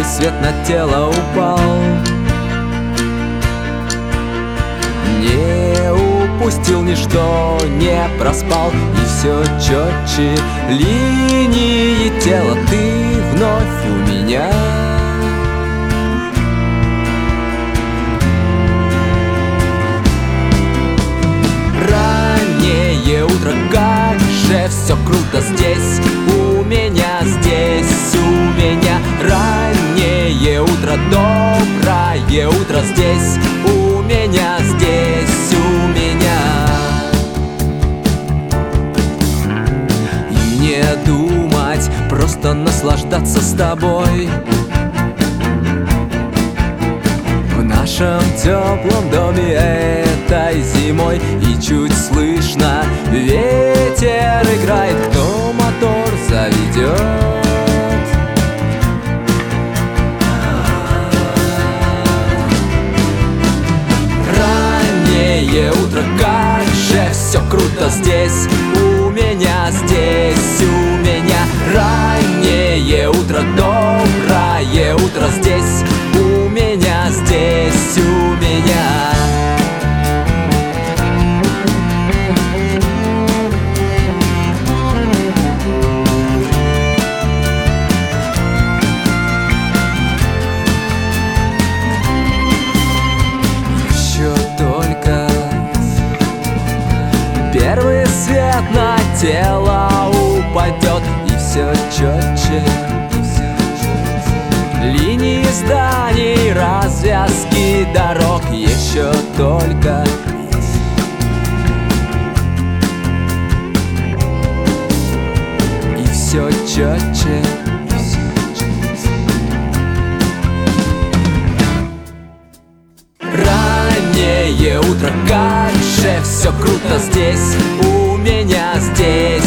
свет на тело упал. Не упустил ничто, не проспал. И все четче линии тела. Ты вновь у меня. Раннее утро, как же все круто здесь. У меня здесь, у меня. Раннее утро, доброе утро здесь. У меня здесь, у меня. И не думать, просто наслаждаться с тобой. В нашем теплом доме этой зимой. И чуть слышно ветер играет. Кто мотор заведет? Раннее утро, как же все круто здесь. У меня здесь, у меня. Раннее утро, доброе утро здесь. У меня здесь, у меня. Еще только первый свет на тело упадет. И все четче линии зданий, развязки дорог. Еще только и все четче. Раннее утро, как же все круто здесь. У меня здесь,